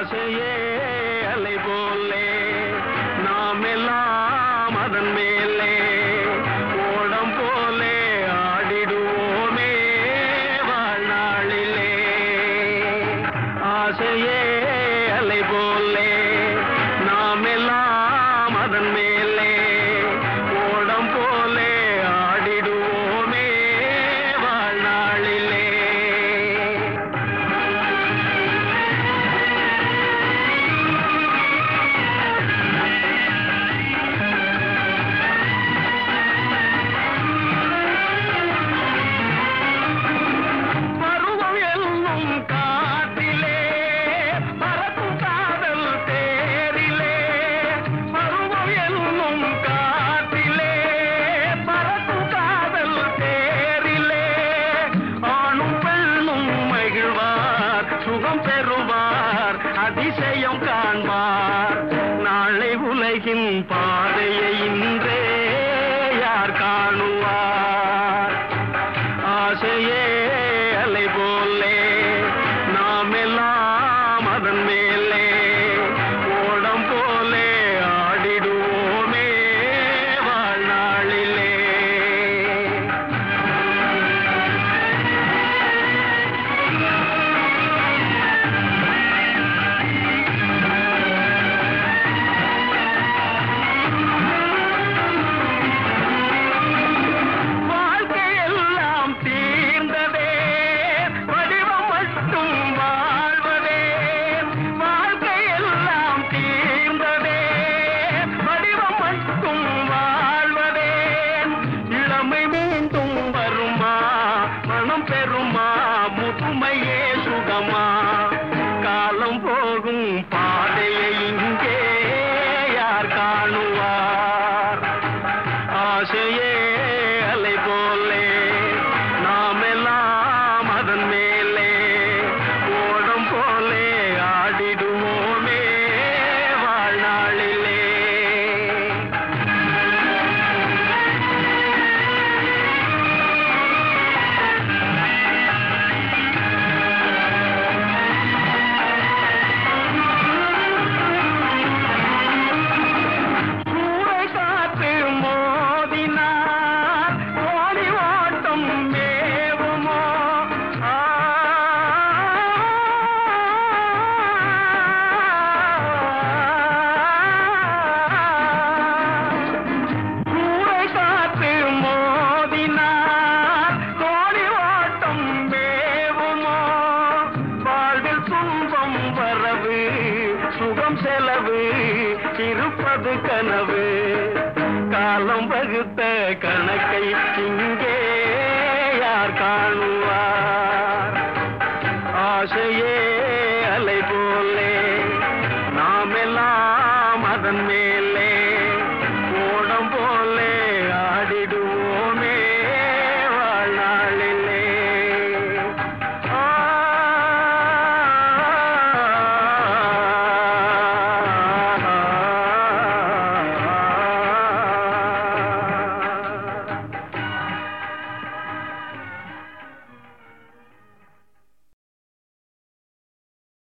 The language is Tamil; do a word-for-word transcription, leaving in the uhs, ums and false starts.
ஆசையே அலை போலே நாம் எல்லாம் அதன் மேலே ஓடம் போலே ஆடிடுவோமே வாழ்நாளிலே. ஆசையே அலை போலே நாம் எல்லாம் அதன் மேலே ஓடம் போலே ஆடிடுவோமே வாழ்நாளிலே. சுகம் பெறுவார் அதிசயம் காண்பார் நாளை உலகின் பாதையை இன்றே யார் காணுவார். ஆசையே அலை போலே நாம் எல்லாம் அதன் மேலே ஓடம் போலே ஆடிடுவோமே வாழ்நாளிலே. பெருமா முதுமையே சுகமா காலம் போகும் பாதையை இங்கே யார் காணுவார். ஆசையே அலை போலே நாம் எல்லாம் அதன் மேலே ஓடம் போலே ஆடிடுவோமே வாழ்நாளிலே. சுகம் செலவு இருப்பது கனவு காலம் வகுத்த கணக்கை